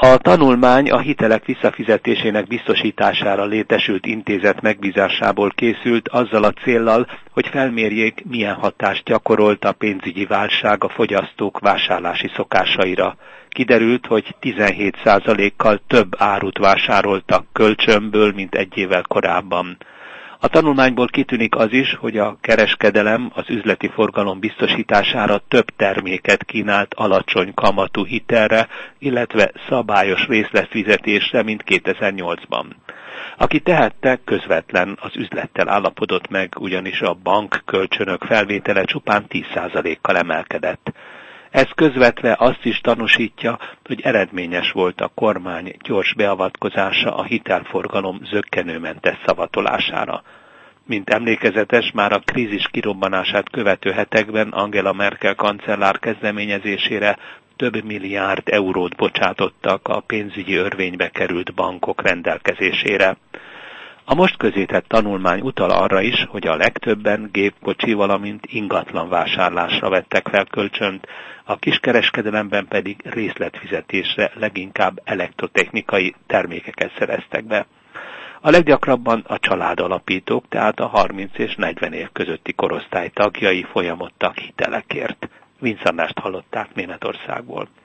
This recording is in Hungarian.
A tanulmány a hitelek visszafizetésének biztosítására létesült intézet megbízásából készült azzal a céllal, hogy felmérjék, milyen hatást gyakorolt a pénzügyi válság a fogyasztók vásárlási szokásaira. Kiderült, hogy 17%-kal több árut vásároltak kölcsönből, mint egy évvel korábban. A tanulmányból kitűnik az is, hogy a kereskedelem az üzleti forgalom biztosítására több terméket kínált alacsony kamatú hitelre, illetve szabályos részletfizetésre, mint 2008-ban. Aki tehette, közvetlen az üzlettel állapodott meg, ugyanis a bankkölcsönök felvétele csupán 10%-kal emelkedett. Ez közvetve azt is tanúsítja, hogy eredményes volt a kormány gyors beavatkozása a hitelforgalom zökkenőmentes szavatolására. Mint emlékezetes, már a krízis kirobbanását követő hetekben Angela Merkel kancellár kezdeményezésére több milliárd eurót bocsátottak a pénzügyi örvénybe került bankok rendelkezésére. A most közzétett tanulmány utal arra is, hogy a legtöbben gépkocsi, valamint ingatlan vásárlásra vettek fel kölcsönt, a kiskereskedelemben pedig részletfizetésre leginkább elektrotechnikai termékeket szereztek be. A leggyakrabban a családalapítók, tehát a 30 és 40 év közötti korosztály tagjai folyamodtak hitelekért. Vince Andrást hallották Németországból.